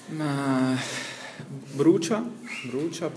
Ma brucia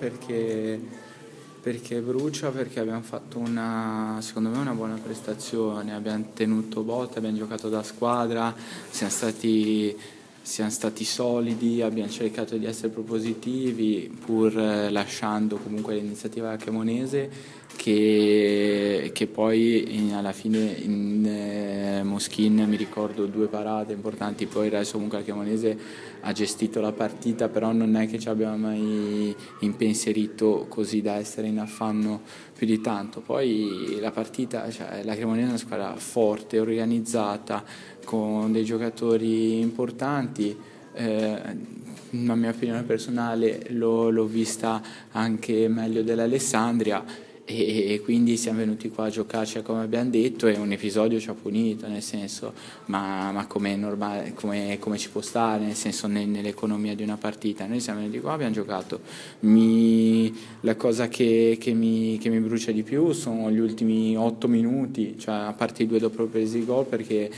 perché abbiamo fatto secondo me una buona prestazione, abbiamo tenuto botta, abbiamo giocato da squadra, siamo stati solidi, abbiamo cercato di essere propositivi pur lasciando comunque l'iniziativa alla Cremonese che poi alla fine in Moschin mi ricordo 2 parate importanti, poi il resto comunque la Cremonese ha gestito la partita, però non è che ci abbiamo mai impensierito così da essere in affanno più di tanto. Poi la partita, cioè, la Cremonese è una squadra forte, organizzata, con dei giocatori importanti. La mia opinione personale l'ho vista anche meglio dell'Alessandria e quindi siamo venuti qua a giocarci come abbiamo detto e un episodio ci ha punito, nel senso, ma come è normale, come ci può stare, nel senso nell'economia di una partita. Noi siamo venuti qua, abbiamo giocato. La cosa che mi brucia di più sono gli ultimi 8 minuti, cioè a parte i 2 dopo presi il gol, perché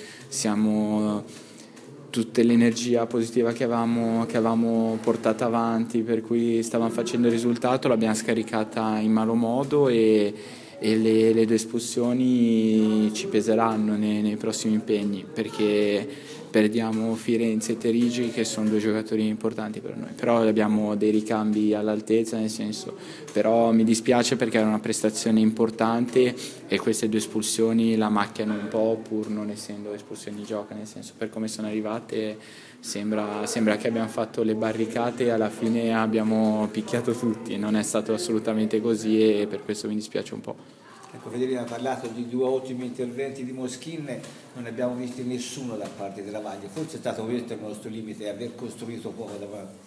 tutta l'energia positiva che avevamo portato avanti, per cui stavamo facendo il risultato, l'abbiamo scaricata in malo modo e le 2 espulsioni ci peseranno nei prossimi impegni, perché perdiamo Firenze e Terigi che sono 2 giocatori importanti per noi, però abbiamo dei ricambi all'altezza, nel senso, però mi dispiace perché era una prestazione importante e queste 2 espulsioni la macchiano un po', pur non essendo espulsioni di gioco, nel senso, per come sono arrivate sembra che abbiamo fatto le barricate e alla fine abbiamo picchiato tutti, non è stato assolutamente così e per questo mi dispiace un po'. Ecco, Federico ha parlato di 2 ottimi interventi di Moschin, non ne abbiamo visti nessuno da parte della Vaglia, forse è stato questo il nostro limite, aver costruito poco davanti.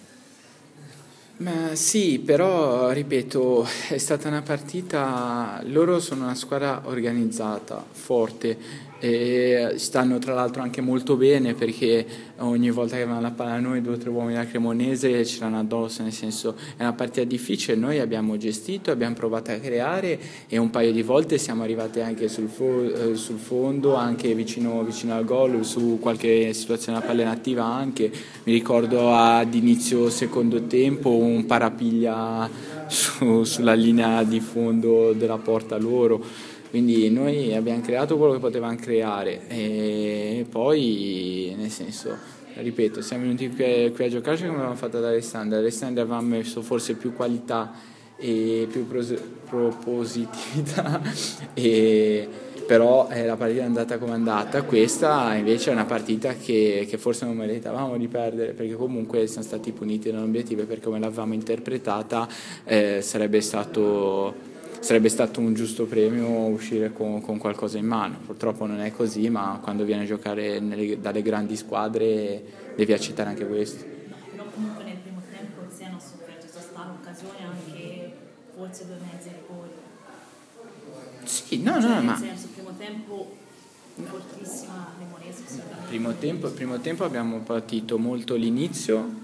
Ma sì, però ripeto, è stata una partita, loro sono una squadra organizzata, forte e stanno tra l'altro anche molto bene perché ogni volta che avevano la palla noi 2 o 3 uomini della Cremonese c'erano addosso, nel senso è una partita difficile, noi abbiamo gestito, abbiamo provato a creare e un paio di volte siamo arrivati anche sul fondo, anche vicino al gol, su qualche situazione a palla inattiva anche, mi ricordo ad inizio secondo tempo un parapiglia sulla linea di fondo della porta loro. Quindi noi abbiamo creato quello che potevamo creare e poi, nel senso, ripeto, siamo venuti qui a giocarci come avevamo fatto ad Alessandria. Alessandria aveva messo forse più qualità e più propositività, però la partita è andata come è andata. Questa invece è una partita che forse non meritavamo di perdere, perché comunque siamo stati puniti dall'obiettivo e per come l'avevamo interpretata sarebbe stato un giusto premio uscire con qualcosa in mano. Purtroppo non è così, ma quando vieni a giocare dalle grandi squadre devi accettare anche questo. No, però comunque nel primo tempo il Siena ha sofferto, c'è stata un'occasione anche forse 2 mezzi rigori. Sì, no, nel senso, il primo tempo fortissima Cremonese. Primo tempo abbiamo partito molto l'inizio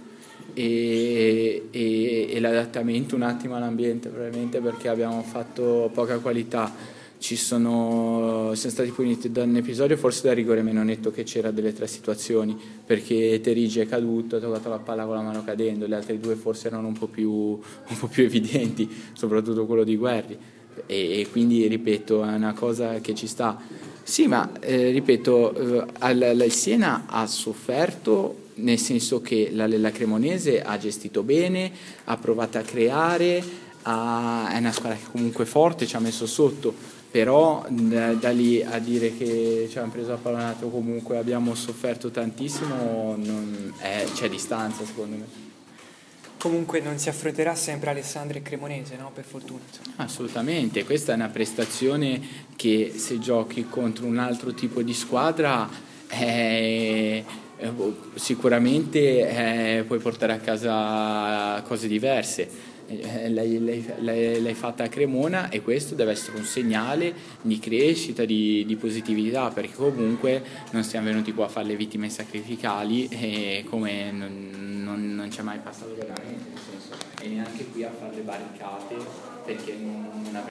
e l'adattamento un attimo all'ambiente, probabilmente perché abbiamo fatto poca qualità. Siamo stati puniti da un episodio forse da rigore meno netto, che c'era delle 3 situazioni, perché Terigi è caduto, ha toccato la palla con la mano cadendo, le altre 2 forse erano un po' più evidenti, soprattutto quello di Guerri e quindi ripeto è una cosa che ci sta. Sì, ma ripeto, il Siena ha sofferto, nel senso che la Cremonese ha gestito bene, ha provato a creare, è una squadra che comunque è forte, ci ha messo sotto, però da lì a dire che ci hanno preso la pallonato, comunque abbiamo sofferto tantissimo, c'è distanza secondo me. Comunque non si affronterà sempre Alessandria e Cremonese, no? Per fortuna. Assolutamente, questa è una prestazione che se giochi contro un altro tipo di squadra sicuramente puoi portare a casa cose diverse. L'hai fatta a Cremona e questo deve essere un segnale di crescita, di positività, perché comunque non siamo venuti qua a fare le vittime sacrificali e come non ci è mai passato veramente, nel senso, e neanche qui a fare le barricate perché non